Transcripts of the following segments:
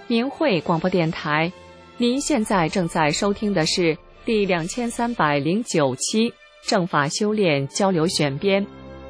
明慧广播电台，您现在正在收听的是第2309期正法修炼交流选编。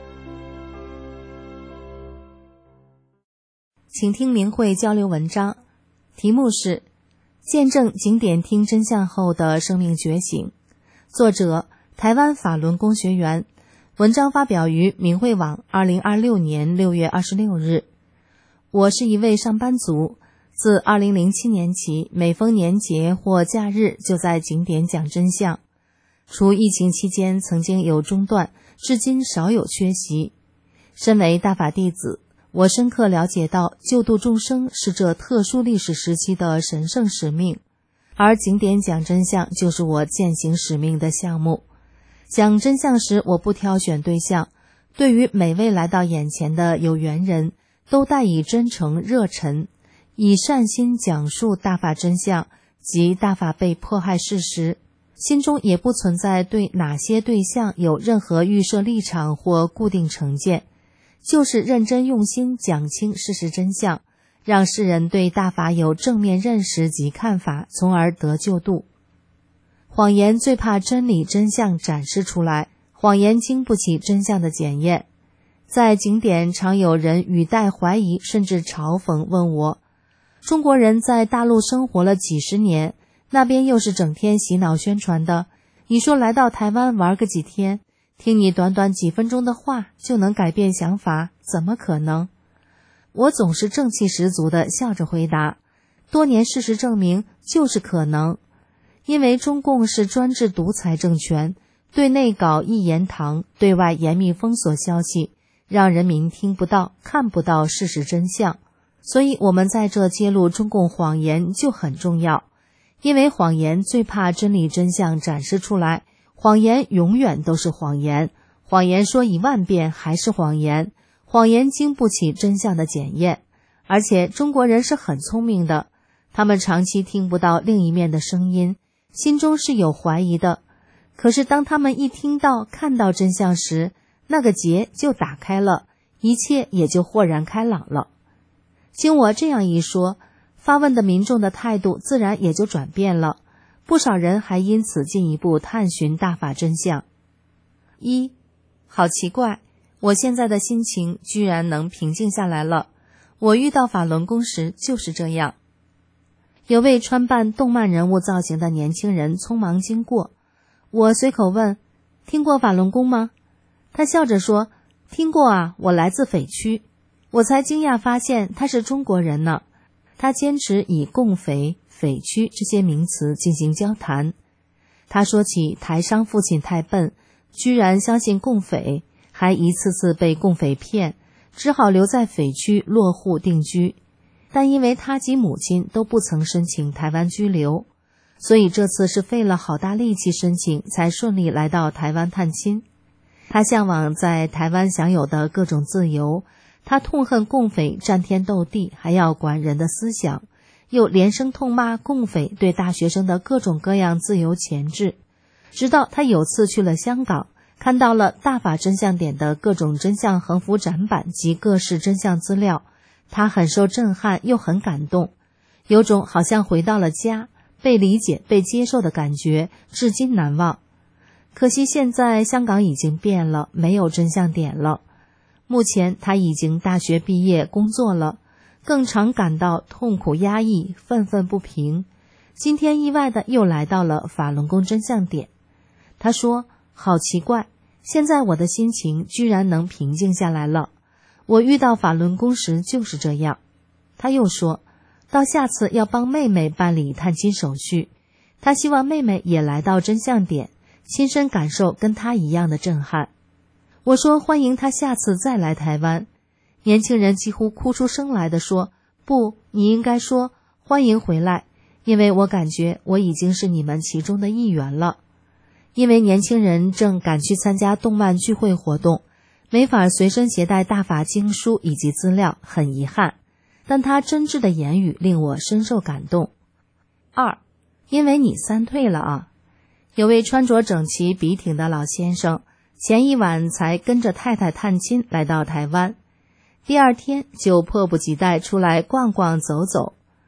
请听明慧交流文章，题目是见证景点听真相后的生命觉醒，作者台湾法轮功学员，文章发表于明慧网2026年6月26日。我是一位上班族，自2007年起，每逢年节或假日就在景点讲真相。除疫情期间曾经有中断，至今少有缺席。身为大法弟子，我深刻了解到救度众生是这特殊历史时期的神圣使命，而景点讲真相就是我践行使命的项目。讲真相时，我不挑选对象，对于每位来到眼前的有缘人，都带以真诚热忱，以善心讲述大法真相及大法被迫害事实，心中也不存在对哪些对象有任何预设立场或固定成见，就是认真用心讲清事实真相，让世人对大法有正面认识及看法，从而得救度。谎言最怕真理真相展示出来，谎言经不起真相的检验。在景点常有人语带怀疑甚至嘲讽问我，中国人在大陆生活了几十年，那边又是整天洗脑宣传的，你说来到台湾玩个几天，听你短短几分钟的话就能改变想法，怎么可能？我总是正气十足地笑着回答，多年事实证明就是可能。因为中共是专制独裁政权，对内搞一言堂，对外严密封锁消息，让人民听不到看不到事实真相，所以我们在这揭露中共谎言就很重要。因为谎言最怕真理真相展示出来，谎言永远都是谎言，谎言说10000遍还是谎言，谎言经不起真相的检验。而且中国人是很聪明的，他们长期听不到另一面的声音，心中是有怀疑的，可是当他们一听到看到真相时，那个结就打开了，一切也就豁然开朗了。经我这样一说，发问的民众的态度自然也就转变了，不少人还因此进一步探寻大法真相。好奇怪，我现在的心情居然能平静下来了。我遇到法轮功时就是这样。有位穿扮动漫人物造型的年轻人匆忙经过，我随口问，听过法轮功吗？他笑着说，听过啊，我来自匪区。我才惊讶发现他是中国人呢。他坚持以共匪、匪区这些名词进行交谈。他说起台商父亲太笨，居然相信共匪，还一次次被共匪骗，只好留在匪区落户定居。但因为他及母亲都不曾申请台湾居留，所以这次是费了好大力气申请，才顺利来到台湾探亲。他向往在台湾享有的各种自由，他痛恨共匪战天斗地，还要管人的思想，又连声痛骂共匪对大学生的各种各样自由钳制。直到他有次去了香港，看到了大法真相点的各种真相横幅展板及各式真相资料，他很受震撼又很感动，有种好像回到了家，被理解被接受的感觉，至今难忘。可惜现在香港已经变了，没有真相点了。目前他已经大学毕业工作了，更常感到痛苦压抑，愤愤不平。今天意外的又来到了法轮功真相点。他说，好奇怪，现在我的心情居然能平静下来了。我遇到法轮功时就是这样。他又说，到下次要帮妹妹办理探亲手续，他希望妹妹也来到真相点，亲身感受跟他一样的震撼。我说欢迎他下次再来台湾。年轻人几乎哭出声来地说，不，你应该说欢迎回来，因为我感觉我已经是你们其中的一员了。因为年轻人正赶去参加动漫聚会活动，没法随身携带大法经书以及资料，很遗憾，但他真挚的言语令我深受感动。因为你3退了啊。有位穿着整齐笔挺的老先生，前一晚才跟着太太探亲来到台湾，第2天就迫不及待出来逛逛走走。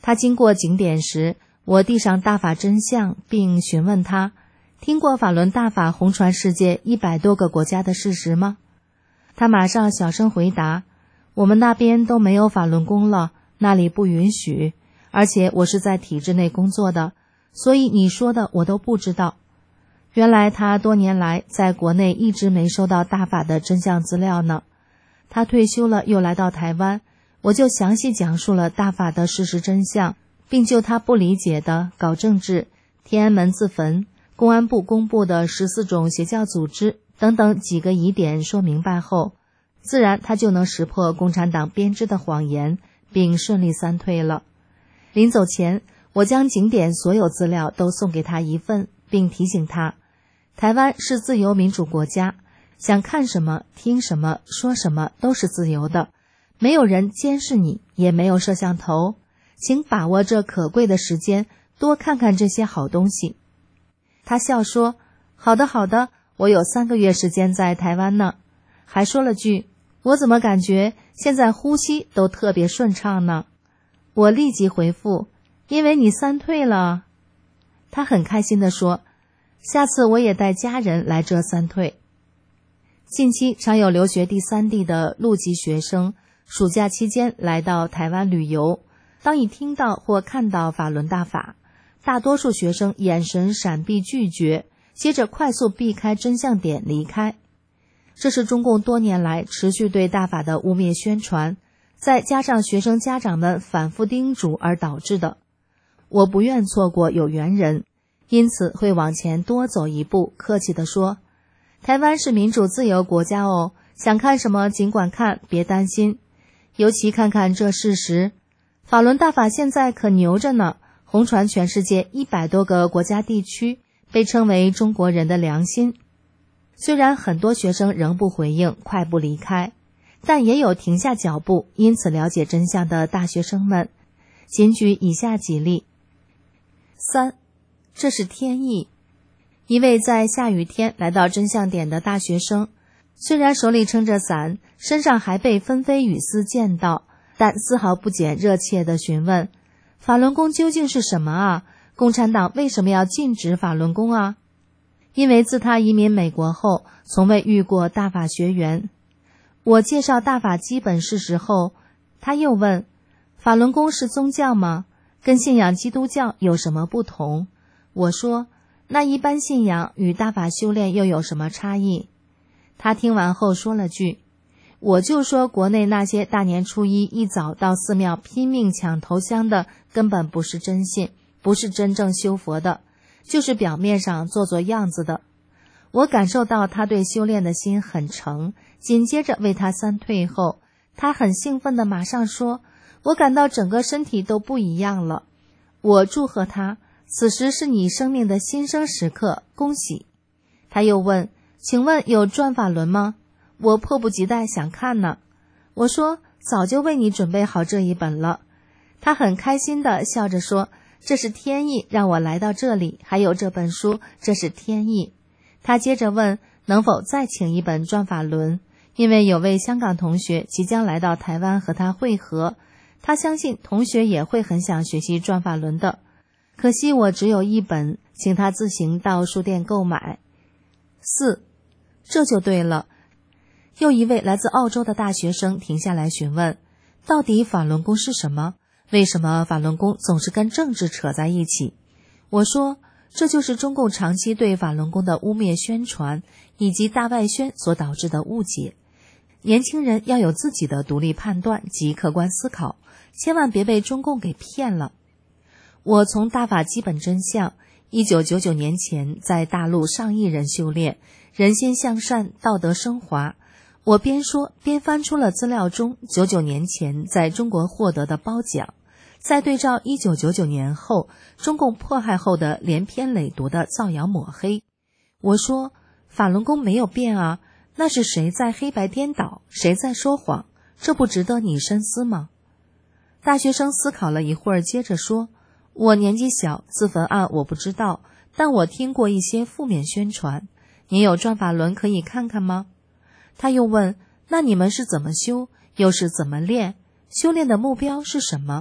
他经过景点时，我递上大法真相，并询问他，听过法轮大法红传世界100多个国家的事实吗？他马上小声回答，我们那边都没有法轮功了，那里不允许，而且我是在体制内工作的，所以你说的我都不知道。原来他多年来在国内一直没收到大法的真相资料呢。他退休了又来到台湾，我就详细讲述了大法的事实真相，并就他不理解的搞政治、天安门自焚、公安部公布的14种邪教组织等等几个疑点说明白后，自然他就能识破共产党编织的谎言，并顺利三退了。临走前，我将景点所有资料都送给他一份，并提醒他，台湾是自由民主国家，想看什么、听什么、说什么都是自由的，没有人监视你，也没有摄像头，请把握这可贵的时间，多看看这些好东西。他笑说，好的好的，我有3个月时间在台湾呢，还说了句，我怎么感觉现在呼吸都特别顺畅呢？我立即回复，因为你三退了。他很开心地说，下次我也带家人来这三退。近期常有留学第3地的陆籍学生暑假期间来到台湾旅游，当一听到或看到法轮大法，大多数学生眼神闪避拒绝，接着快速避开真相点离开。这是中共多年来持续对大法的污蔑宣传，再加上学生家长们反复叮嘱而导致的。我不愿错过有缘人，因此会往前多走一步，客气地说，台湾是民主自由国家哦，想看什么尽管看，别担心。尤其看看这事实，法轮大法现在可牛着呢，红传全世界100多个国家地区，被称为中国人的良心。虽然很多学生仍不回应，快步离开，但也有停下脚步，因此了解真相的大学生们。仅举以下几例。3. 这是天意。一位在下雨天来到真相点的大学生，虽然手里撑着伞，身上还被纷飞雨丝溅到，但丝毫不减热切地询问，法轮功究竟是什么啊？共产党为什么要禁止法轮功啊？因为自他移民美国后，从未遇过大法学员。我介绍大法基本事实后，他又问，法轮功是宗教吗？跟信仰基督教有什么不同？我说，那一般信仰与大法修炼又有什么差异？他听完后说了句，我就说国内那些大年初一一早到寺庙拼命抢头香的根本不是真信，不是真正修佛的，就是表面上做做样子的。我感受到他对修炼的心很诚，紧接着为他三退后，他很兴奋地马上说，我感到整个身体都不一样了。我祝贺他，此时是你生命的新生时刻，恭喜。他又问，请问有转法轮吗？我迫不及待想看呢。我说，早就为你准备好这一本了。他很开心地笑着说，这是天意让我来到这里，还有这本书，这是天意。他接着问，能否再请一本转法轮，因为有位香港同学即将来到台湾和他会合，他相信同学也会很想学习转法轮的。可惜我只有一本，请他自行到书店购买。4. 这就对了。又一位来自澳洲的大学生停下来询问，到底法轮功是什么？为什么法轮功总是跟政治扯在一起？我说，这就是中共长期对法轮功的污蔑宣传以及大外宣所导致的误解。年轻人要有自己的独立判断及客观思考，千万别被中共给骗了。我从大法基本真相，1999年前在大陆上亿人修炼，人心向善，道德升华。我边说边翻出了资料中99年前在中国获得的褒奖，再对照1999年后中共迫害后的连篇累牍的造谣抹黑。我说，法轮功没有变啊，那是谁在黑白颠倒，谁在说谎，这不值得你深思吗？大学生思考了一会儿，接着说，我年纪小，自焚案我不知道，但我听过一些负面宣传，你有转法轮可以看看吗？他又问，那你们是怎么修，又是怎么练？修炼的目标是什么？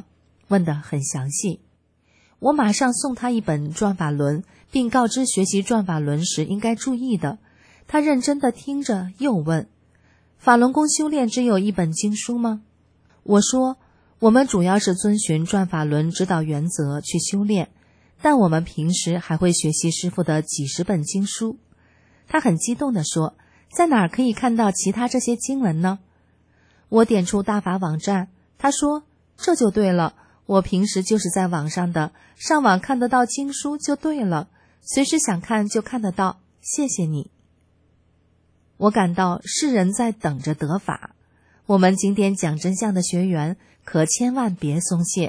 问得很详细。我马上送他一本转法轮，并告知学习转法轮时应该注意的。他认真地听着，又问：法轮功修炼只有一本经书吗？我说：我们主要是遵循转法轮指导原则去修炼，但我们平时还会学习师父的几十本经书。他很激动地说：在哪儿可以看到其他这些经文呢？我点出大法网站，他说：这就对了，我平时就是在网上的，上网看得到经书就对了，随时想看就看得到，谢谢你。我感到世人在等着得法，我们景点讲真相的学员可千万别松懈。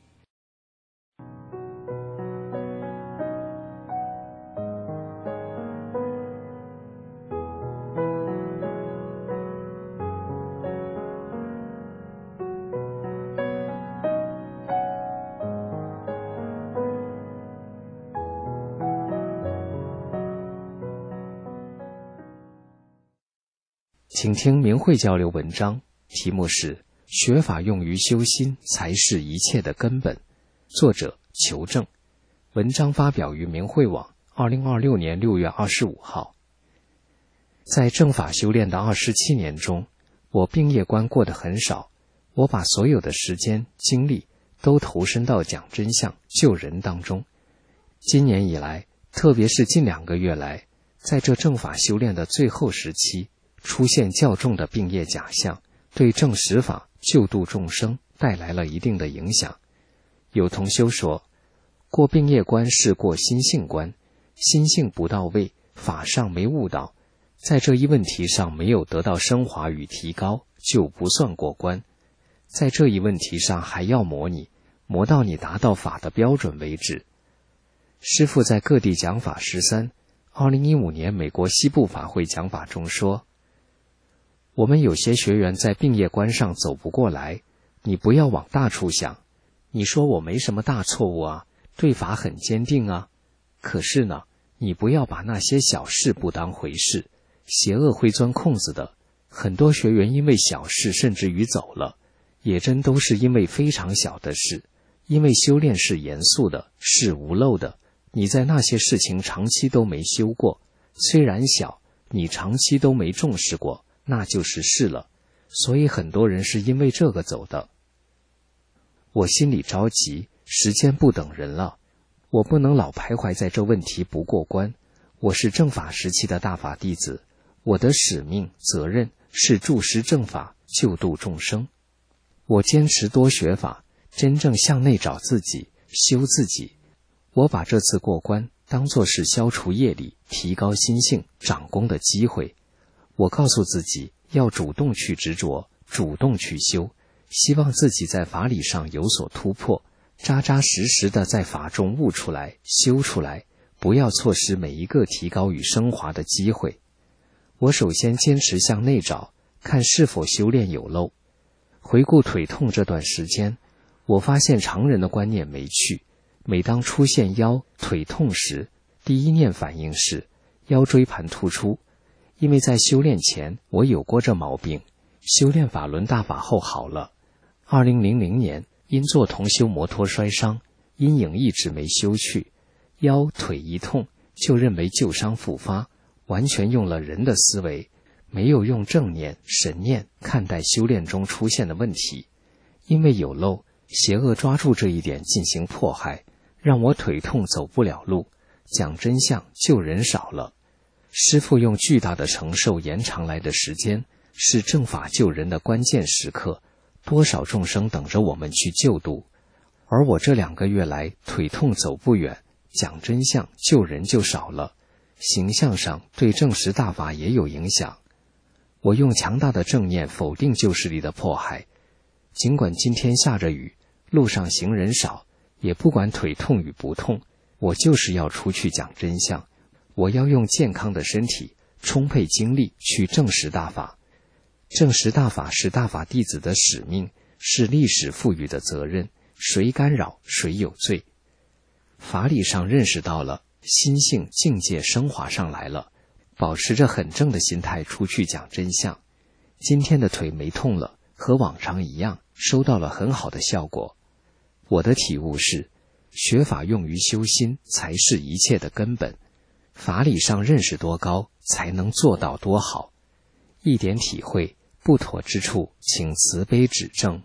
请听明慧交流文章，题目是学法用于修心才是一切的根本，作者求证，文章发表于明慧网2026年6月25号。在正法修炼的27年中，我病业观过得很少，我把所有的时间精力都投身到讲真相救人当中。今年以来，特别是近2个月来，在这正法修炼的最后时期，出现较重的病业假象，对正实法救度众生带来了一定的影响。有同修说，过病业关是过心性关，心性不到位，法上没悟到，在这一问题上没有得到升华与提高，就不算过关。在这一问题上还要磨你，磨到你达到法的标准为止。师父在各地讲法13 2015年美国西部法会讲法中说，我们有些学员在病业关上走不过来，你不要往大处想，你说我没什么大错误啊，对法很坚定啊，可是呢，你不要把那些小事不当回事，邪恶会钻空子的。很多学员因为小事甚至于走了，也真都是因为非常小的事，因为修炼是严肃的，是无漏的，你在那些事情长期都没修过，虽然小，你长期都没重视过，那就是事了，所以很多人是因为这个走的。我心里着急，时间不等人了，我不能老徘徊在这问题不过关。我是正法时期的大法弟子，我的使命责任是助师正法，救度众生。我坚持多学法，真正向内找自己，修自己。我把这次过关当作是消除业力、提高心性、长功的机会。我告诉自己要主动去执着，主动去修，希望自己在法理上有所突破，扎扎实实的在法中悟出来、修出来，不要错失每一个提高与升华的机会。我首先坚持向内找，看是否修炼有漏。回顾腿痛这段时间，我发现常人的观念没去，每当出现腰、腿痛时，第一念反应是腰椎盘突出。因为在修炼前我有过这毛病，修炼法轮大法后好了。2000年因做同修摩托摔伤，阴影一直没修去，腰腿一痛就认为旧伤复发，完全用了人的思维，没有用正念神念看待修炼中出现的问题。因为有漏，邪恶抓住这一点进行迫害，让我腿痛走不了路，讲真相救人少了。师父用巨大的承受延长来的时间，是正法救人的关键时刻，多少众生等着我们去救度。而我这2个月来腿痛走不远，讲真相救人就少了，形象上对正实大法也有影响。我用强大的正念否定旧势力的迫害，尽管今天下着雨，路上行人少，也不管腿痛与不痛，我就是要出去讲真相。我要用健康的身体、充沛精力去证实大法。证实大法是大法弟子的使命，是历史赋予的责任，谁干扰谁有罪。法理上认识到了，心性境界升华上来了，保持着很正的心态出去讲真相。今天的腿没痛了，和往常一样，收到了很好的效果。 我的体悟是，学法用于修心才是一切的根本，法理上认识多高，才能做到多好。一点体会，不妥之处，请慈悲指正。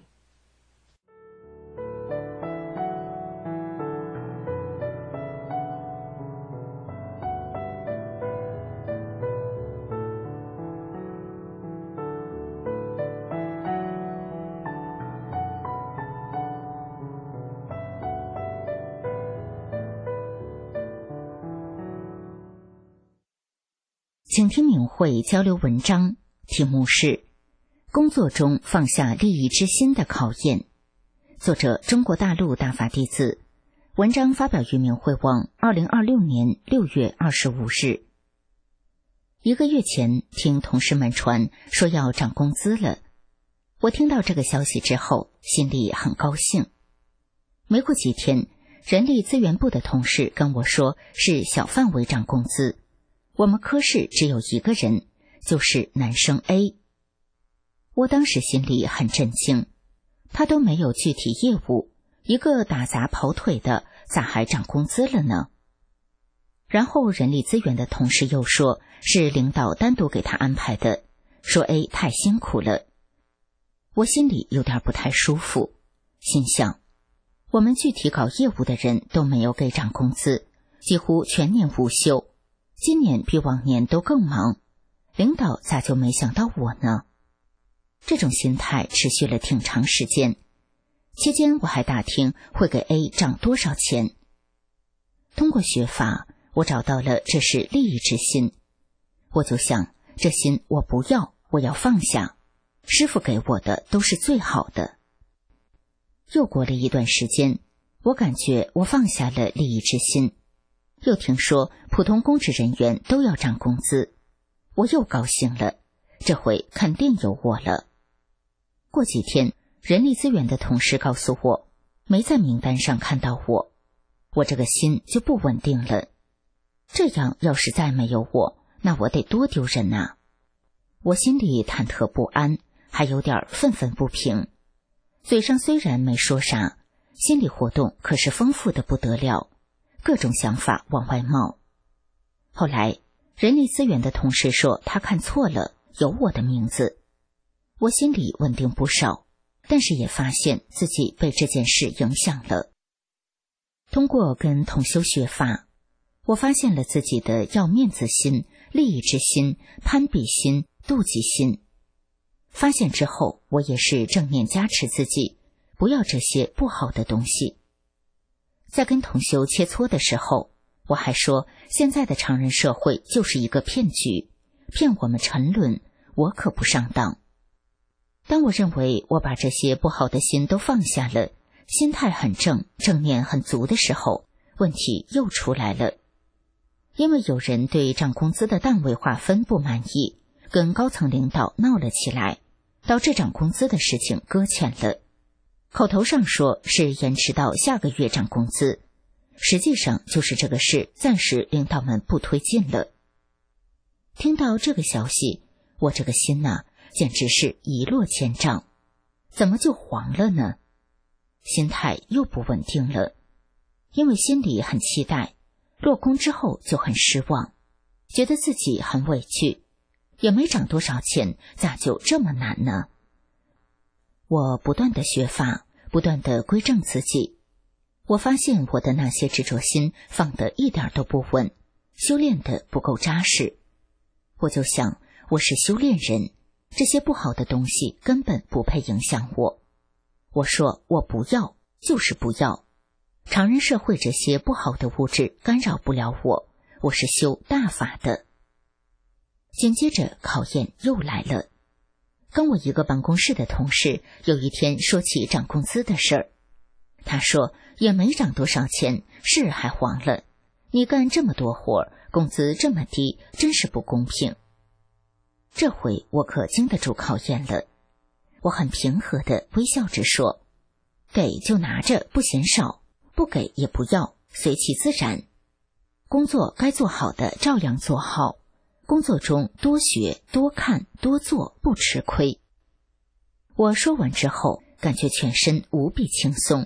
请听明慧交流文章，题目是工作中放下利益之心的考验，作者中国大陆大法弟子，文章发表于明慧网2026年6月25日。1个月前听同事们传说要涨工资了，我听到这个消息之后心里很高兴。没过几天，人力资源部的同事跟我说是小范围涨工资，我们科室只有一个人，就是男生 A。 我当时心里很震惊，他都没有具体业务，一个打杂跑腿的咋还涨工资了呢？然后人力资源的同事又说是领导单独给他安排的，说 A 太辛苦了。我心里有点不太舒服，心想我们具体搞业务的人都没有给涨工资，几乎全年无休，今年比往年都更忙，领导咋就没想到我呢？这种心态持续了挺长时间，期间我还打听会给 A 涨多少钱。通过学法，我找到了这是利益之心，我就想这心我不要，我要放下，师父给我的都是最好的。又过了一段时间，我感觉我放下了利益之心，又听说普通公职人员都要涨工资，我又高兴了，这回肯定有我了。过几天，人力资源的同事告诉我，没在名单上看到我，我这个心就不稳定了。这样要是再没有我，那我得多丢人啊！我心里忐忑不安，还有点愤愤不平。嘴上虽然没说啥，心理活动可是丰富的不得了，各种想法往外冒。后来人力资源的同事说他看错了，有我的名字。我心里稳定不少，但是也发现自己被这件事影响了。通过跟同修学法，我发现了自己的要面子心、利益之心、攀比心、妒忌心。发现之后，我也是正念加持自己，不要这些不好的东西。在跟同修切磋的时候，我还说现在的常人社会就是一个骗局，骗我们沉沦，我可不上当。当我认为我把这些不好的心都放下了，心态很正，正念很足的时候，问题又出来了。因为有人对涨工资的档位划分不满意，跟高层领导闹了起来，导致涨工资的事情搁浅了。口头上说是延迟到下个月涨工资，实际上就是这个事暂时领导们不推进了。听到这个消息，我这个心呐，简直是一落千丈，怎么就黄了呢？心态又不稳定了，因为心里很期待，落空之后就很失望，觉得自己很委屈，也没涨多少钱，咋就这么难呢？我不断的学法，不断的归正自己，我发现我的那些执着心放得一点都不稳，修炼的不够扎实。我就想，我是修炼人，这些不好的东西根本不配影响我。我说我不要，就是不要。常人社会这些不好的物质干扰不了我，我是修大法的。紧接着考验又来了。跟我一个办公室的同事有一天说起涨工资的事儿，他说也没涨多少钱，是还黄了，你干这么多活，工资这么低，真是不公平。这回我可经得住考验了，我很平和地微笑着说，给就拿着，不嫌少，不给也不要，随其自然。工作该做好的照样做好，工作中多学多看多做，不吃亏。我说完之后，感觉全身无比轻松，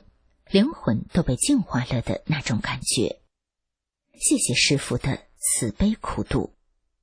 灵魂都被净化了的那种感觉。谢谢师父的慈悲苦度。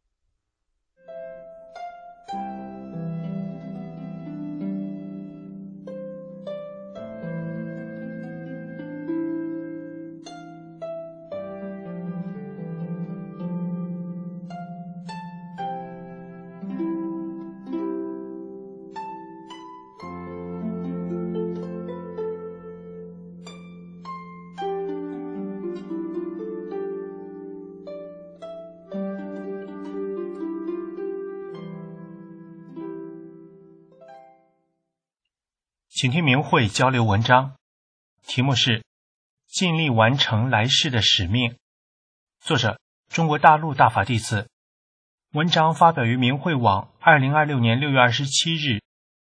请听明慧交流文章，题目是尽力完成来世的使命，作者中国大陆大法弟子，文章发表于明慧网2026年6月27日。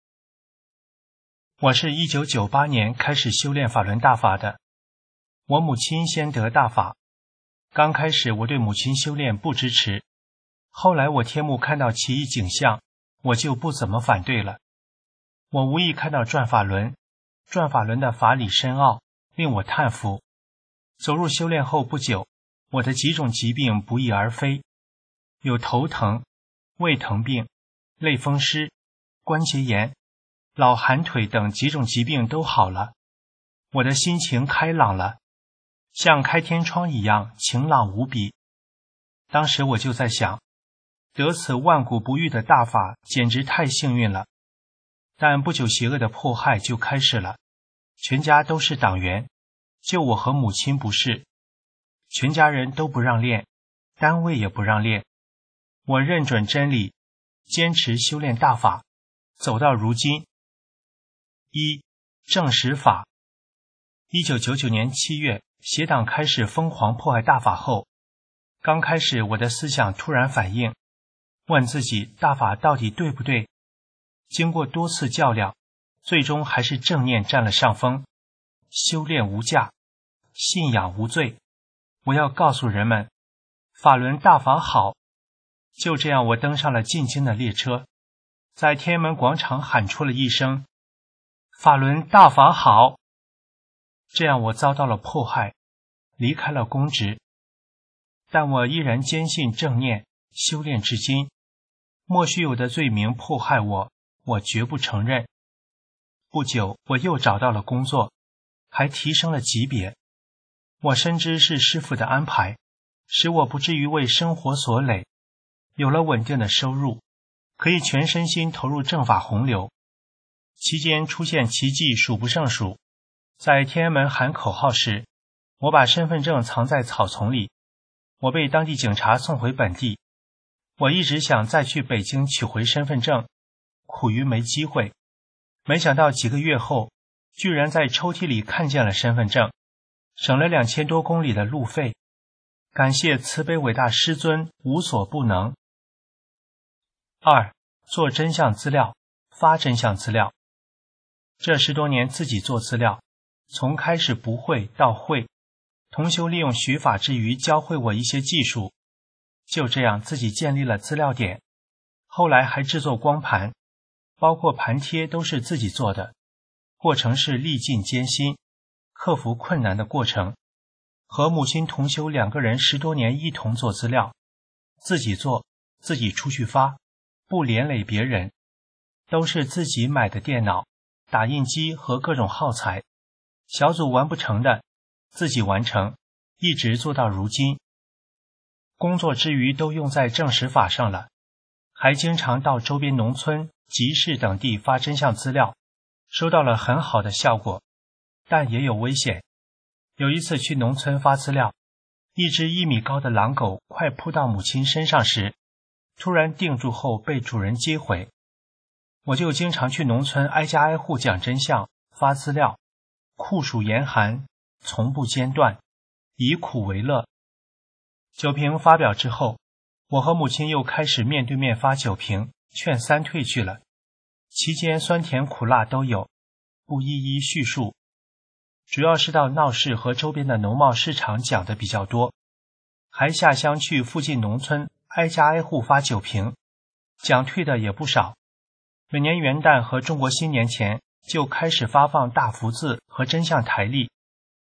我是1998年开始修炼法轮大法的，我母亲先得大法，刚开始我对母亲修炼不支持，后来我天目看到奇异景象，我就不怎么反对了。我无意看到转法轮的法理深奥，令我叹服。走入修炼后不久，我的几种疾病不翼而飞，有头疼、胃疼病、类风湿、关节炎、老寒腿等几种疾病都好了。我的心情开朗了，像开天窗一样晴朗无比。当时我就在想，得此万古不遇的大法简直太幸运了。但不久邪恶的迫害就开始了，全家都是党员，就我和母亲不是，全家人都不让练，单位也不让练。我认准真理，坚持修炼大法，走到如今。一、正实法。1999年7月，邪党开始疯狂迫害大法后，刚开始我的思想突然反应，问自己大法到底对不对？经过多次较量，最终还是正念占了上风。修炼无价，信仰无罪。我要告诉人们，法轮大法好。就这样，我登上了进京的列车，在天安门广场喊出了一声法轮大法好。这样我遭到了迫害，离开了公职，但我依然坚信正念，修炼至今。莫须有的罪名迫害我，我绝不承认。不久，我又找到了工作，还提升了级别。我深知是师父的安排，使我不至于为生活所累，有了稳定的收入，可以全身心投入正法洪流。期间出现奇迹数不胜数。在天安门喊口号时，我把身份证藏在草丛里，我被当地警察送回本地。我一直想再去北京取回身份证，苦于没机会。没想到几个月后，居然在抽屉里看见了身份证，省了2000多公里的路费。感谢慈悲伟大师尊，无所不能。二、做真相资料，发真相资料。这10多年自己做资料，从开始不会到会，同修利用学法之余教会我一些技术，就这样自己建立了资料点，后来还制作光盘，包括盘贴都是自己做的，过程是历尽艰辛，克服困难的过程。和母亲同修2个人10多年一同做资料，自己做，自己出去发，不连累别人，都是自己买的电脑、打印机和各种耗材，小组完不成的自己完成，一直做到如今。工作之余都用在正实法上了，还经常到周边农村、集市等地发真相资料，收到了很好的效果，但也有危险。有一次去农村发资料，一只1米高的狼狗快扑到母亲身上时，突然定住后被主人接回。我就经常去农村挨家挨户讲真相，发资料，酷暑严寒，从不间断，以苦为乐。酒瓶发表之后，我和母亲又开始面对面发酒瓶，劝三退去了。期间酸甜苦辣都有，不一一叙述。主要是到闹市和周边的农贸市场讲的比较多，还下乡去附近农村挨家挨户发酒瓶，讲退的也不少。每年元旦和中国新年前就开始发放大福字和真相台历，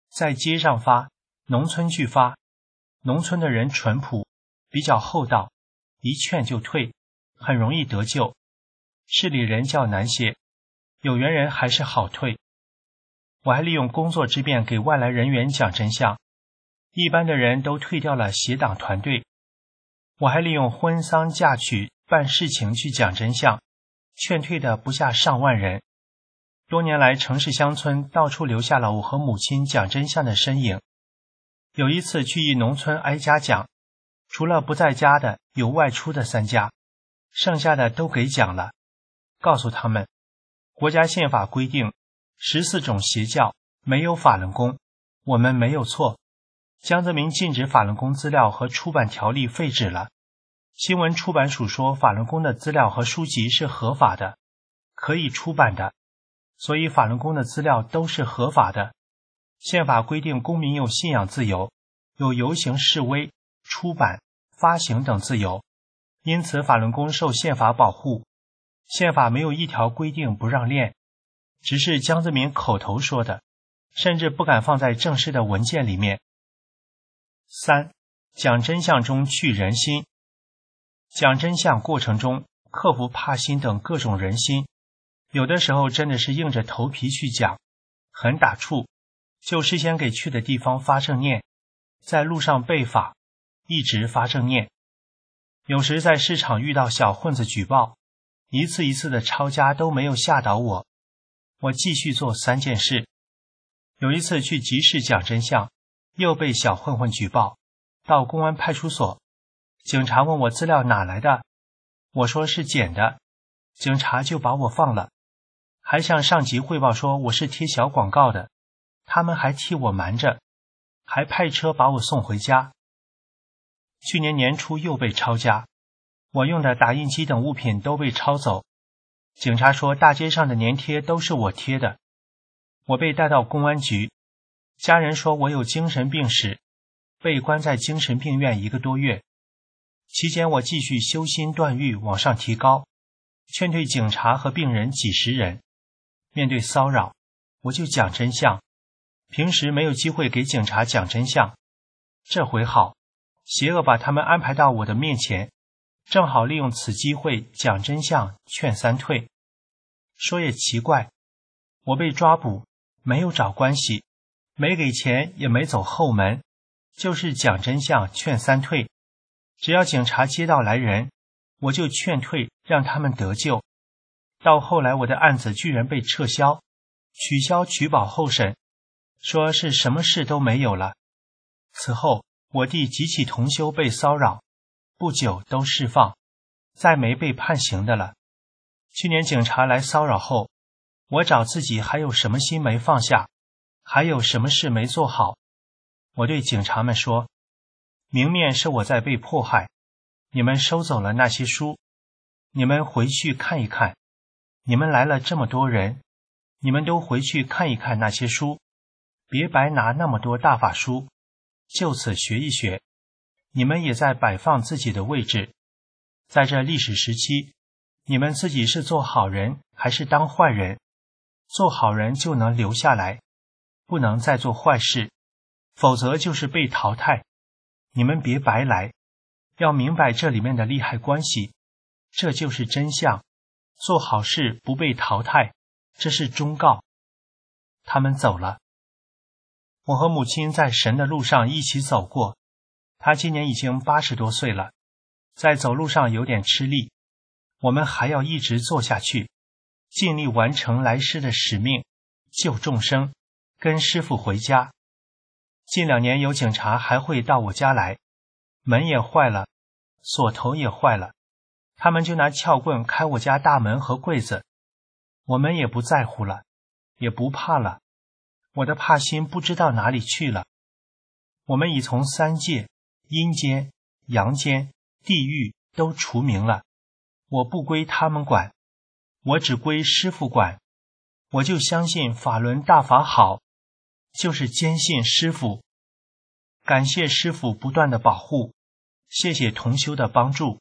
在街上发，农村去发。农村的人淳朴，比较厚道，一劝就退，很容易得救。市里人较难些，有缘人还是好退。我还利用工作之便给外来人员讲真相，一般的人都退掉了协党团队。我还利用婚丧嫁娶办事情去讲真相，劝退的不下上万人。多年来，城市乡村到处留下了我和母亲讲真相的身影。有一次去一农村挨家讲，除了不在家的有外出的3家，剩下的都给讲了，告诉他们，国家宪法规定14种邪教没有法轮功，我们没有错。江泽民禁止法轮功资料和出版条例废止了，新闻出版署说法轮功的资料和书籍是合法的，可以出版的，所以法轮功的资料都是合法的。宪法规定公民有信仰自由，有游行示威、出版、发行等自由，因此法轮功受宪法保护。宪法没有一条规定不让练，只是江泽民口头说的，甚至不敢放在正式的文件里面。3. 讲真相中去人心。讲真相过程中克服怕心等各种人心，有的时候真的是硬着头皮去讲，很打怵，就事先给去的地方发正念，在路上背法，一直发正念。有时在市场遇到小混子举报，一次一次的抄家都没有吓倒我，我继续做3件事。有一次去集市讲真相，又被小混混举报，到公安派出所，警察问我资料哪来的，我说是捡的，警察就把我放了，还向上级汇报说我是贴小广告的，他们还替我瞒着，还派车把我送回家。去年年初又被抄家，我用的打印机等物品都被抄走，警察说大街上的粘贴都是我贴的。我被带到公安局，家人说我有精神病史，被关在精神病院1个多月。期间我继续修心断欲往上提高，劝退警察和病人几十人。面对骚扰，我就讲真相，平时没有机会给警察讲真相，这回好，邪恶把他们安排到我的面前，正好利用此机会讲真相，劝3退。说也奇怪，我被抓捕，没有找关系，没给钱，也没走后门，就是讲真相，劝3退。只要警察接到来人，我就劝退，让他们得救。到后来我的案子居然被撤销，取消取保候审，说是什么事都没有了。此后我弟几起同修被骚扰，不久都释放，再没被判刑的了。去年警察来骚扰后，我找自己还有什么心没放下，还有什么事没做好。我对警察们说，明面是我在被迫害，你们收走了那些书，你们回去看一看，你们来了这么多人，你们都回去看一看那些书，别白拿那么多大法书，就此学一学，你们也在摆放自己的位置。在这历史时期，你们自己是做好人还是当坏人？做好人就能留下来，不能再做坏事，否则就是被淘汰。你们别白来，要明白这里面的利害关系，这就是真相。做好事不被淘汰，这是忠告。他们走了，我和母亲在神的路上一起走过，她今年已经80多岁了，在走路上有点吃力，我们还要一直做下去，尽力完成来世的使命，救众生，跟师父回家。近2年有警察还会到我家来，门也坏了，锁头也坏了，他们就拿撬棍开我家大门和柜子，我们也不在乎了，也不怕了，我的怕心不知道哪里去了。我们已从3界、阴间、阳间、地狱都除名了，我不归他们管，我只归师父管。我就相信法轮大法好，就是坚信师父。感谢师父不断的保护，谢谢同修的帮助。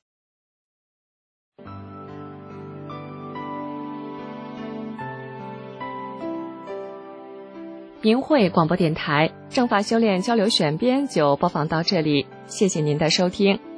明慧广播电台正法修炼交流选编就播放到这里，谢谢您的收听。